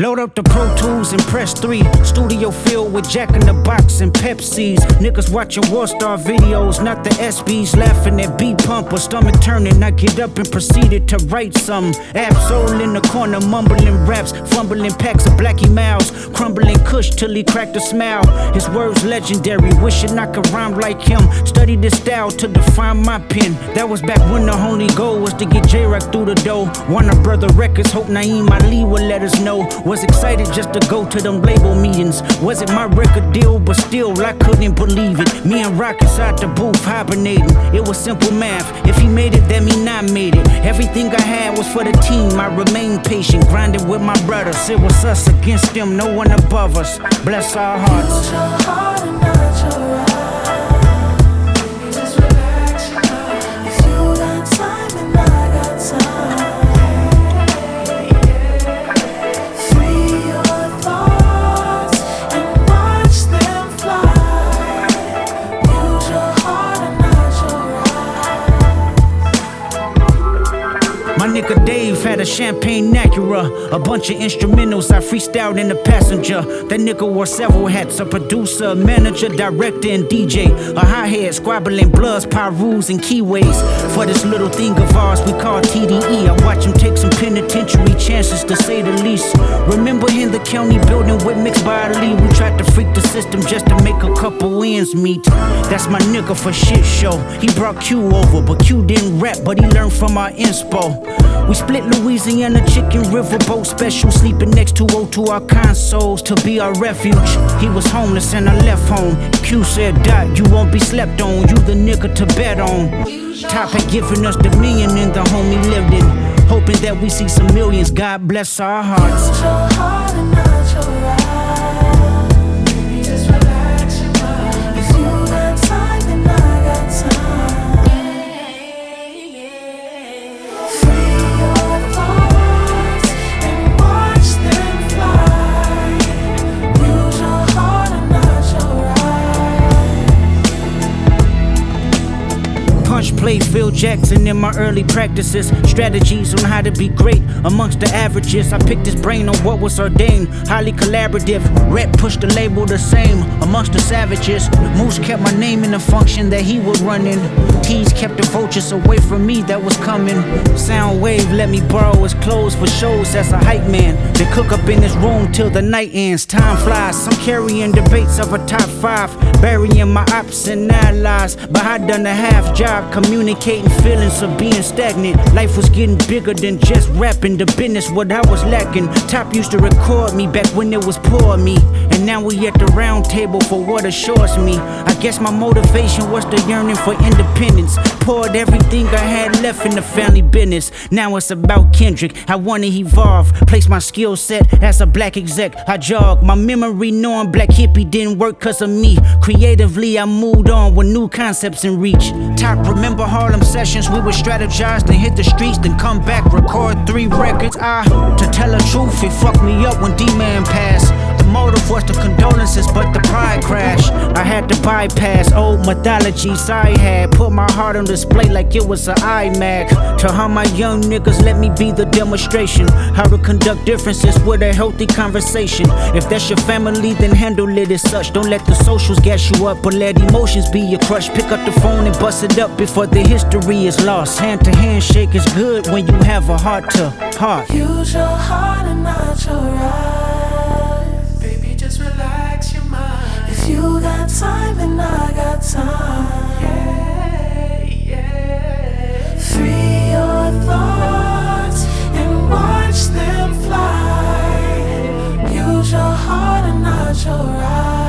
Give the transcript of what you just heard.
Load up the Pro Tools and press 3. Studio filled with Jack in the Box and Pepsis. Niggas watching Warstar videos, not the SBs. Laughing at B-Pump or stomach turning. I get up and proceeded to write some. Absol in the corner, mumbling raps, fumbling packs of Blackie Mouse, crumbling Kush till he cracked a smile. His words legendary, wishing I could rhyme like him. Studied this style to define my pen. That was back when the only goal was to get J-Rock through the door. Warner Brother Records, hope Naeem Ali would let us know. Was excited just to go to them label meetings. Was it my record deal? But still, I couldn't believe it. Me and Rock inside the booth hibernating. It was simple math. If he made it, that mean I made it. Everything I had was for the team. I remained patient, grinding with my brothers. It was us against them, no one above us. Bless our hearts. Use your heart and not your eyes. Nigga Dave had a champagne Acura, a bunch of instrumentals I freestyled in the passenger. That nigga wore several hats, a producer, manager, director, and DJ. A hi-hat, squabbling bloods, pyrus, and keyways. For this little thing of ours we call TDE, I watch him take some penitentiary chances to say the least. Remember in the county building with Mixed by Ali, we tried to freak the system just to make a couple ends meet. That's my nigga for shit show. He brought Q over, but Q didn't rap, but he learned from our inspo. We split Louisiana chicken riverboat special, sleeping next to O2 our consoles to be our refuge. He was homeless and I left home. Q said, Dot, you won't be slept on, you the nigga to bet on. Top had given us the million in the home he lived in, hoping that we see some millions, God bless our hearts. Use your heart and not your eyes. Baby, just relax your mind. If you got time, then I got time. Play Phil Jackson in my early practices. Strategies on how to be great amongst the averages. I picked his brain on what was ordained. Highly collaborative. Rep pushed the label the same amongst the savages. Moose kept my name in the function that he would run in. Tease kept the vultures away from me that was coming. Soundwave let me borrow his clothes for shows as a hype man. They cook up in his room till the night ends. Time flies. Some carrying debates of a top 5. Burying my ops and allies. But I done a half job communicating feelings of being stagnant. Life was getting bigger than just rapping. The business what I was lacking. Top used to record me back when it was poor me, and now we at the round table for what assures me. I guess my motivation was the yearning for independence. Poured everything I had left in the family business. Now it's about Kendrick. I wanna evolve, place my skill set as a black exec. I jog my memory knowing Black Hippie didn't work cause of me. Creatively I moved on with new concepts in reach. Top remember Harlem sessions, we would strategize, then hit the streets, then come back, record 3 records. To tell the truth, it fucked me up when D-Man passed. The motive was the condolences, but the pride crashed. I had to bypass old mythologies I had, put my heart on display like it was an iMac. To how my young niggas let me be the demonstration, how to conduct differences with a healthy conversation. If that's your family, then handle it as such. Don't let the socials gas you up, but let emotions be your crush. Pick up the phone and bust it up before the history is lost. Hand to hand shake is good when you have a heart to heart. Use your heart and not your eyes. Baby, just relax your mind. If you got time, then I got time. Yeah, yeah. Free your thoughts and watch them fly. Use your heart and not your eyes.